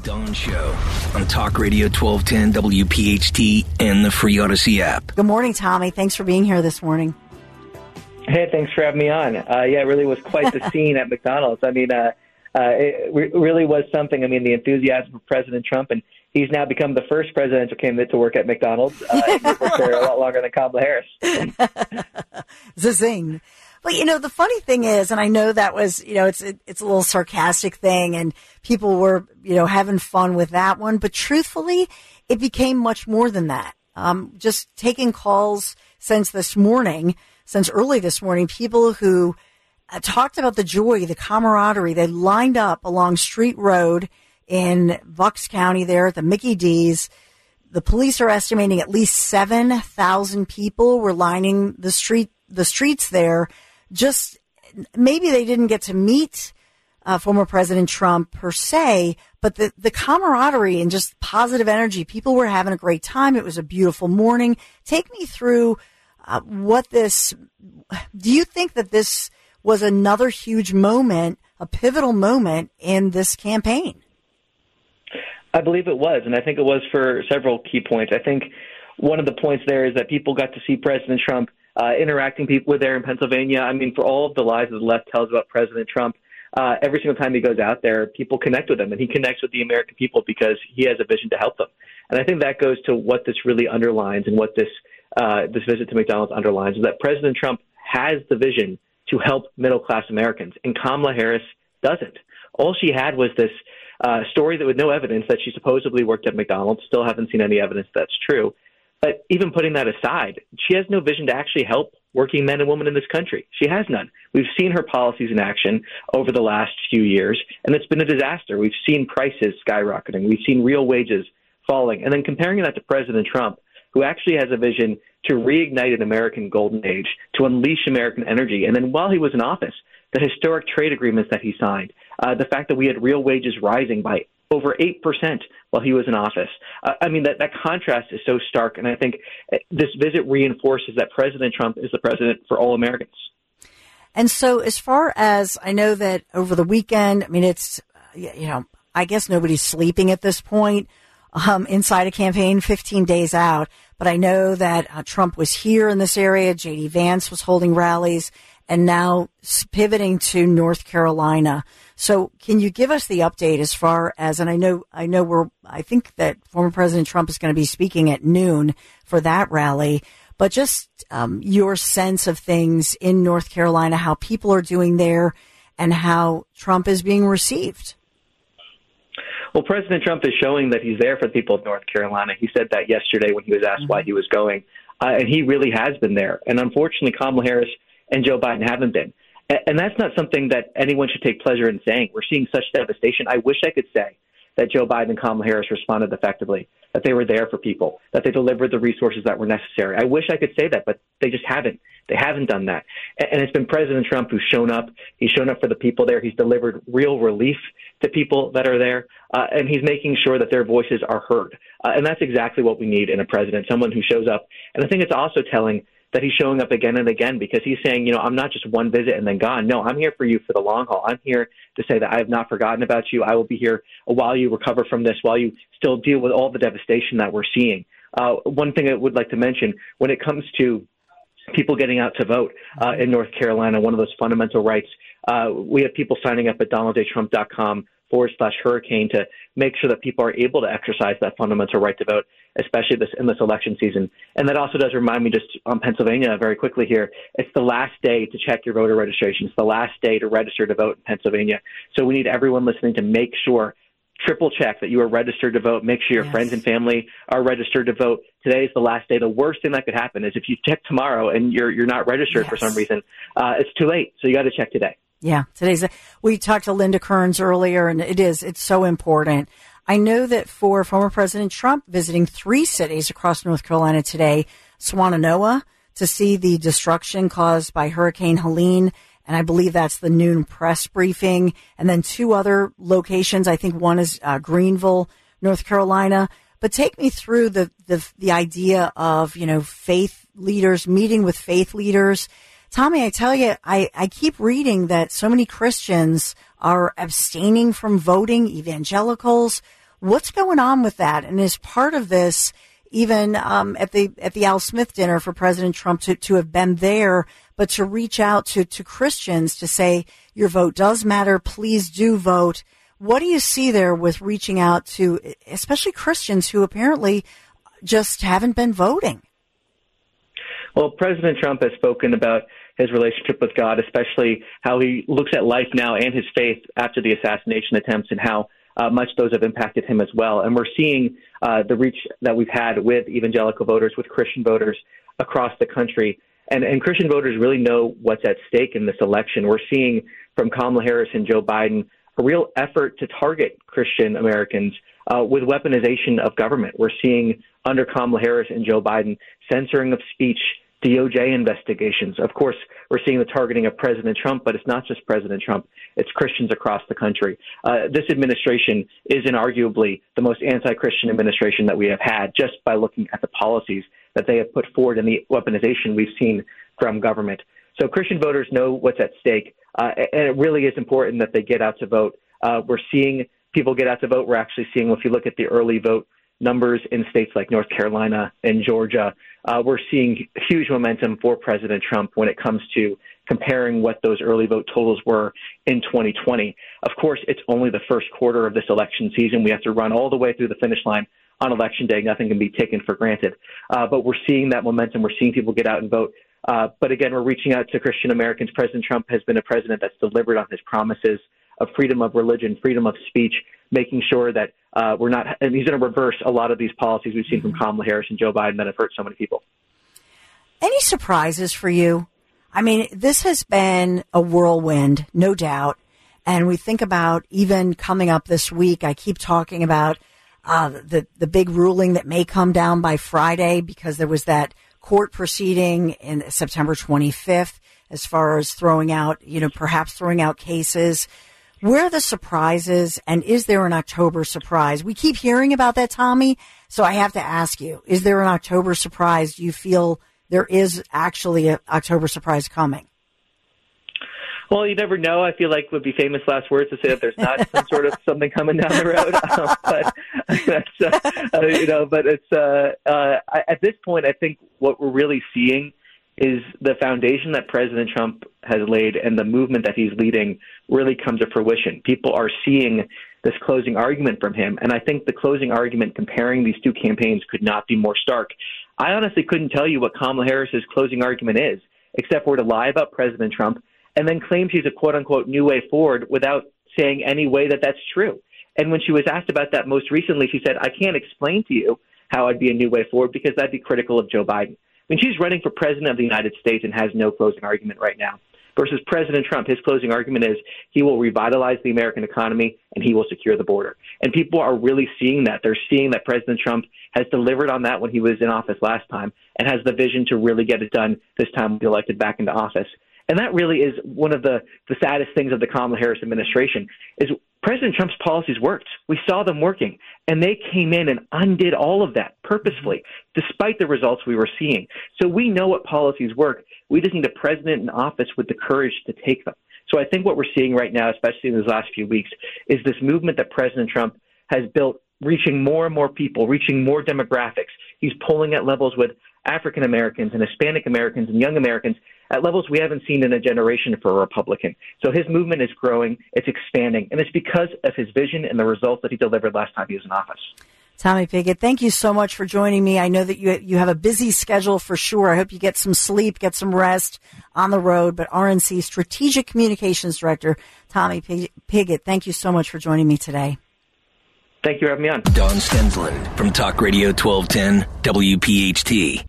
Dawn Show on Talk Radio 1210 WPHT and the free Odyssey app. Good morning, Tommy. Thanks for being here this morning. Hey, thanks for having me on. It really was quite the scene at McDonald's. I mean, it really was something. I mean, the enthusiasm of President Trump, and he's now become the first presidential candidate to work at McDonald's. He's worked there a lot longer than Kamala Harris. Zing. But, the funny thing is, and I know that was, it's a little sarcastic thing, and people were, having fun with that one. But truthfully, it became much more than that. Just taking calls since early this morning, people who talked about the joy, the camaraderie. They lined up along Street Road in Bucks County there at the Mickey D's. The police are estimating at least 7,000 people were lining the streets there. Just maybe they didn't get to meet former President Trump per se, but the camaraderie and just positive energy. People were having a great time. It was a beautiful morning. Take me through do you think that this was another huge moment, a pivotal moment in this campaign? I believe it was, and I think it was for several key points. I think one of the points there is that people got to see President Trump interacting with there in Pennsylvania. I mean, for all of the lies that the left tells about President Trump, every single time he goes out there, people connect with him, and he connects with the American people because he has a vision to help them. And I think that goes to what this really underlines, and what this visit to McDonald's underlines, is that President Trump has the vision to help middle-class Americans, and Kamala Harris doesn't. All she had was this story that with no evidence that she supposedly worked at McDonald's. Still haven't seen any evidence that's true. But even putting that aside, she has no vision to actually help working men and women in this country. She has none. We've seen her policies in action over the last few years, and it's been a disaster. We've seen prices skyrocketing. We've seen real wages falling. And then comparing that to President Trump, who actually has a vision to reignite an American golden age, to unleash American energy. And then while he was in office, the historic trade agreements that he signed, the fact that we had real wages rising by over 8% while he was in office. That contrast is so stark, and I think this visit reinforces that President Trump is the president for all Americans. And so as far as I know that over the weekend, it's, I guess nobody's sleeping at this point inside a campaign 15 days out. But I know that Trump was here in this area. J.D. Vance was holding rallies, and now pivoting to North Carolina. So can you give us the update as far as, and I think that former President Trump is going to be speaking at noon for that rally, but just your sense of things in North Carolina, how people are doing there and how Trump is being received. Well, President Trump is showing that he's there for the people of North Carolina. He said that yesterday when he was asked why he was going, and he really has been there. And unfortunately, Kamala Harris and Joe Biden haven't been. And that's not something that anyone should take pleasure in saying. We're seeing such devastation. I wish I could say that Joe Biden and Kamala Harris responded effectively, that they were there for people, that they delivered the resources that were necessary. I wish I could say that, but they just haven't. They haven't done that. And it's been President Trump who's shown up. He's shown up for the people there. He's delivered real relief to people that are there, and he's making sure that their voices are heard. And that's exactly what we need in a president, someone who shows up. And I think it's also telling that he's showing up again and again, because he's saying, I'm not just one visit and then gone. No, I'm here for you for the long haul. I'm here to say that I have not forgotten about you. I will be here while you recover from this, while you still deal with all the devastation that we're seeing. One thing I would like to mention, when it comes to people getting out to vote in North Carolina, one of those fundamental rights, we have people signing up at DonaldJTrump.com/hurricane to make sure that people are able to exercise that fundamental right to vote, especially in this election season. And that also does remind me, just on Pennsylvania very quickly here, it's the last day to check your voter registration. It's the last day to register to vote in Pennsylvania. So we need everyone listening to make sure, triple check that you are registered to vote. Make sure your friends and family are registered to vote. Today is the last day. The worst thing that could happen is if you check tomorrow and you're not registered for some reason, it's too late. So you got to check today. Yeah, we talked to Linda Kearns earlier, and it's so important. I know that for former President Trump visiting 3 cities across North Carolina today, Swannanoa to see the destruction caused by Hurricane Helene, and I believe that's the noon press briefing, and then 2 other locations. I think one is Greenville, North Carolina. But take me through the idea of, faith leaders, meeting with faith leaders. Tommy, I tell you, I keep reading that so many Christians are abstaining from voting, evangelicals. What's going on with that? And is part of this even at the Al Smith dinner for President Trump to have been there, but to reach out to Christians to say your vote does matter, please do vote. What do you see there with reaching out to especially Christians who apparently just haven't been voting? Well, President Trump has spoken about his relationship with God, especially how he looks at life now and his faith after the assassination attempts and how much those have impacted him as well. And we're seeing the reach that we've had with evangelical voters, with Christian voters across the country. And Christian voters really know what's at stake in this election. We're seeing from Kamala Harris and Joe Biden a real effort to target Christian Americans with weaponization of government. We're seeing under Kamala Harris and Joe Biden censoring of speech, DOJ investigations. Of course, we're seeing the targeting of President Trump, but it's not just President Trump. It's Christians across the country. This administration is inarguably the most anti-Christian administration that we have had just by looking at the policies that they have put forward and the weaponization we've seen from government. So Christian voters know what's at stake, and it really is important that they get out to vote. We're seeing people get out to vote. We're actually seeing, if you look at the early vote numbers in states like North Carolina and Georgia, we're seeing huge momentum for President Trump when it comes to comparing what those early vote totals were in 2020. Of course, it's only the first quarter of this election season. We have to run all the way through the finish line on Election Day. Nothing can be taken for granted. But we're seeing that momentum. We're seeing people get out and vote. But again, we're reaching out to Christian Americans. President Trump has been a president that's delivered on his promises of freedom of religion, freedom of speech, making sure that we're not, and he's going to reverse a lot of these policies we've seen from Kamala Harris and Joe Biden that have hurt so many people. Any surprises for you? I mean, this has been a whirlwind, no doubt. And we think about even coming up this week, I keep talking about the big ruling that may come down by Friday because there was that court proceeding in September 25th as far as perhaps throwing out cases. Where are the surprises, and is there an October surprise? We keep hearing about that, Tommy, so I have to ask you, is there an October surprise? Do you feel there is actually an October surprise coming? Well, you never know. I feel like it would be famous last words to say that there's not some sort of something coming down the road. But at this point, I think what we're really seeing is the foundation that President Trump has laid and the movement that he's leading really come to fruition. People are seeing this closing argument from him, and I think the closing argument comparing these two campaigns could not be more stark. I honestly couldn't tell you what Kamala Harris's closing argument is, except for to lie about President Trump and then claims he's a quote-unquote new way forward without saying any way that that's true. And when she was asked about that most recently, she said, I can't explain to you how I'd be a new way forward because that'd be critical of Joe Biden. I mean, she's running for president of the United States and has no closing argument right now. Versus President Trump, his closing argument is he will revitalize the American economy and he will secure the border. And people are really seeing that. They're seeing that President Trump has delivered on that when he was in office last time and has the vision to really get it done this time when he's elected back into office. And that really is one of the saddest things of the Kamala Harris administration is President Trump's policies worked. We saw them working, and they came in and undid all of that purposefully, despite the results we were seeing. So we know what policies work. We just need a president in office with the courage to take them. So I think what we're seeing right now, especially in these last few weeks, is this movement that President Trump has built, reaching more and more people, reaching more demographics. He's polling at levels with African Americans and Hispanic Americans and young Americans at levels we haven't seen in a generation for a Republican. So his movement is growing, it's expanding, and it's because of his vision and the results that he delivered last time he was in office. Tommy Pigott, thank you so much for joining me. I know that you have a busy schedule for sure. I hope you get some sleep, get some rest on the road. But RNC Strategic Communications Director Tommy Pigott, thank you so much for joining me today. Thank you for having me on. Don Stensland from Talk Radio 1210 WPHT.